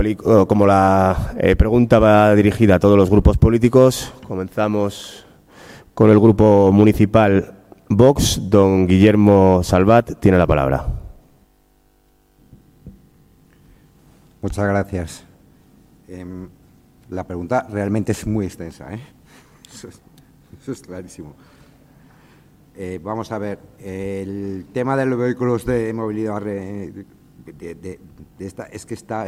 Como la pregunta va dirigida a todos los grupos políticos, comenzamos con el grupo municipal Vox. Don Guillermo Salvat tiene la palabra. Muchas gracias. La pregunta realmente es muy extensa, ¿eh? Eso es clarísimo. Vamos a ver, el tema de los vehículos de movilidad es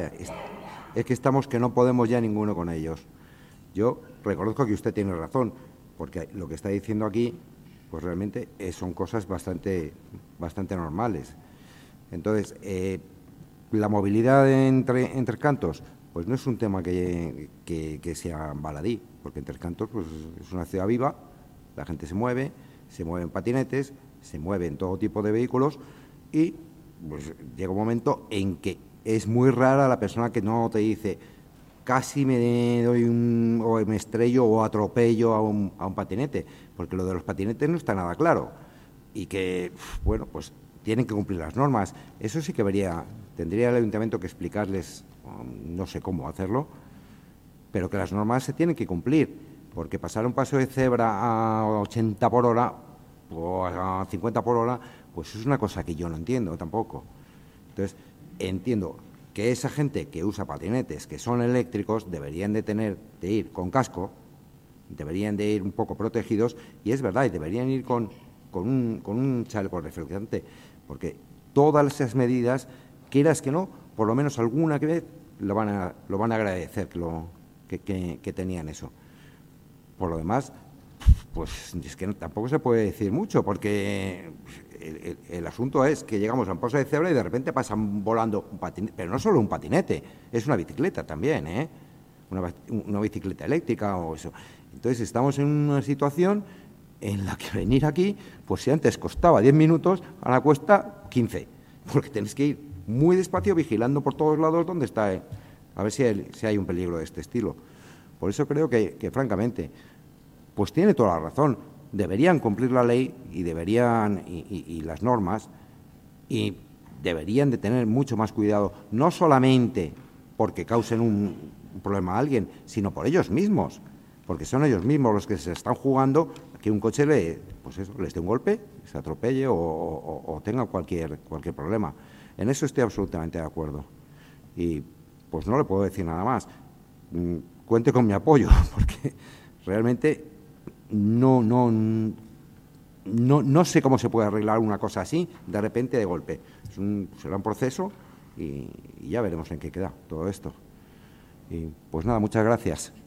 que estamos que no podemos ya ninguno con ellos. Yo reconozco que usted tiene razón, porque lo que está diciendo aquí, pues realmente son cosas bastante normales. Entonces, la movilidad entre cantos, pues no es un tema que sea baladí, porque Entre Cantos pues, es una ciudad viva, la gente se mueve en patinetes, se mueve en todo tipo de vehículos y pues llega un momento en que es muy rara la persona que no te dice casi me doy o me estrello o atropello a un patinete, porque lo de los patinetes no está nada claro y que, bueno, pues tienen que cumplir las normas. Eso sí que tendría el ayuntamiento que explicarles, no sé cómo hacerlo, pero que las normas se tienen que cumplir. Porque pasar un paso de cebra a 80 por hora o a 50 por hora, pues es una cosa que yo no entiendo tampoco. Entonces, entiendo que esa gente que usa patinetes que son eléctricos deberían de ir con casco, deberían de ir un poco protegidos, y es verdad, y deberían ir con un chaleco reflectante, porque todas esas medidas, quieras que no, por lo menos alguna vez lo van a agradecer que tenían eso. Por lo demás, pues es que tampoco se puede decir mucho, porque el asunto es que llegamos a un paso de cebra y de repente pasan volando un patinete, pero no solo un patinete, es una bicicleta también, ¿eh? Una bicicleta eléctrica o eso. Entonces estamos en una situación en la que venir aquí, pues si antes costaba 10 minutos, ahora cuesta 15, porque tenéis que ir muy despacio vigilando por todos lados dónde está, a ver si hay un peligro de este estilo. Por eso creo que francamente, pues tiene toda la razón. Deberían cumplir la ley y las normas, y deberían de tener mucho más cuidado, no solamente porque causen un problema a alguien, sino por ellos mismos, porque son ellos mismos los que se están jugando que un coche les dé un golpe, se atropelle o tenga cualquier problema. En eso estoy absolutamente de acuerdo. Y pues no le puedo decir nada más. Cuente con mi apoyo, porque realmente no sé cómo se puede arreglar una cosa así de repente, de golpe. Será un proceso y ya veremos en qué queda todo esto. Y pues nada, muchas gracias.